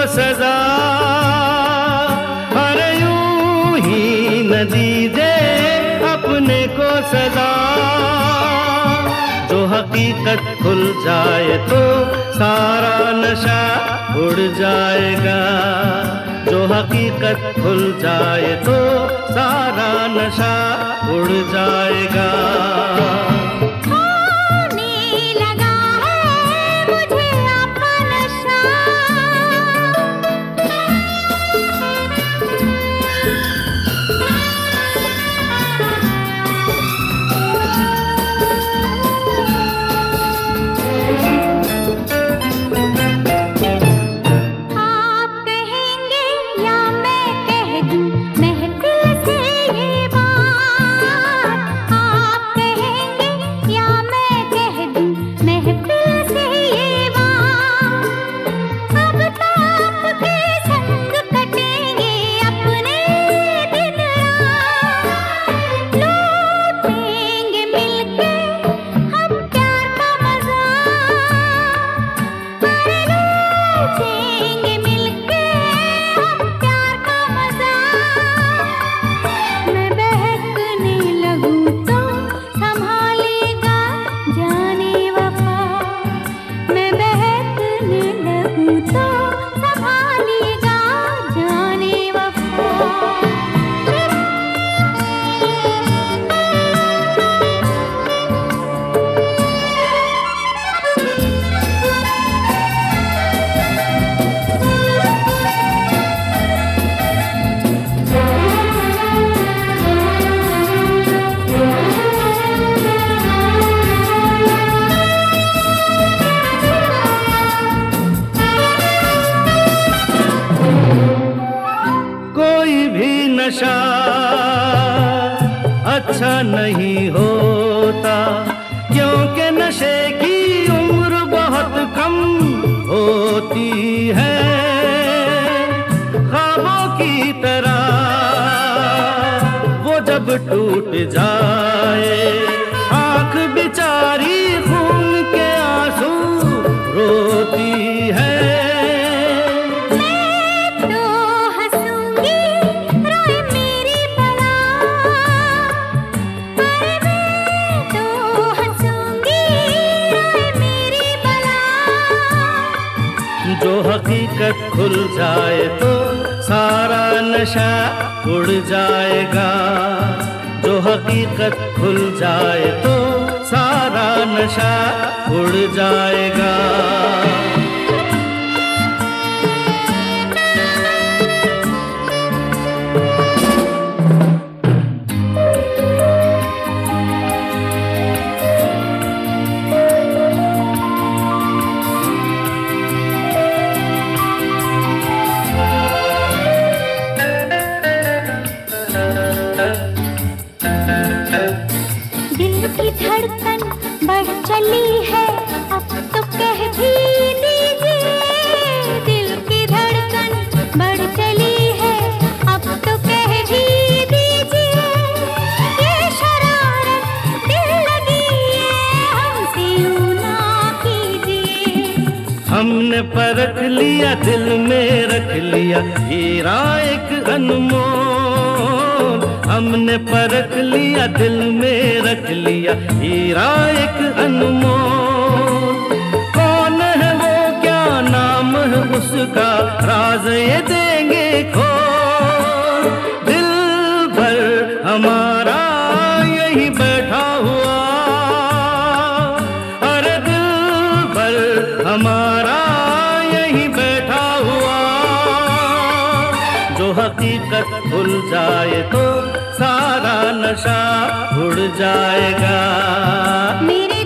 सजा, अरे यूं ही नदी दे अपने को सजा। जो हकीकत खुल जाए तो सारा नशा उड़ जाएगा। जो हकीकत खुल जाए तो सारा नशा उड़ जाएगा। नशा अच्छा नहीं होता, क्योंकि नशे की उम्र बहुत कम होती है। ख्वाबों की तरह वो जब टूट जाए, आंख बेचारी खून के आंसू रोती है। जो हकीकत खुल जाए तो सारा नशा उड़ जाएगा। जो हकीकत खुल जाए तो सारा नशा उड़ जाएगा। की धड़कन बढ़ चली है, अब तो कह भी दीजिए। दिल की धड़कन बढ़ चली है, अब तो कह भी दीजिए। ये शरारत दिल लगी है, हमसे यूं ना कीजिए। हमने परख लिया, दिल में रख लिया हीरा एक अनमोल। हमने परख लिया, दिल में रख लिया हीरा एक अनमोल। कौन है वो, क्या नाम है उसका, राज ये देंगे खोल। दिल भर हमारा यही बैठा हुआ, अरे दिल भर हमारा यही बैठा हुआ। जो हकीकत भूल जाए तो सारा नशा उड़ जाएगा। मेरे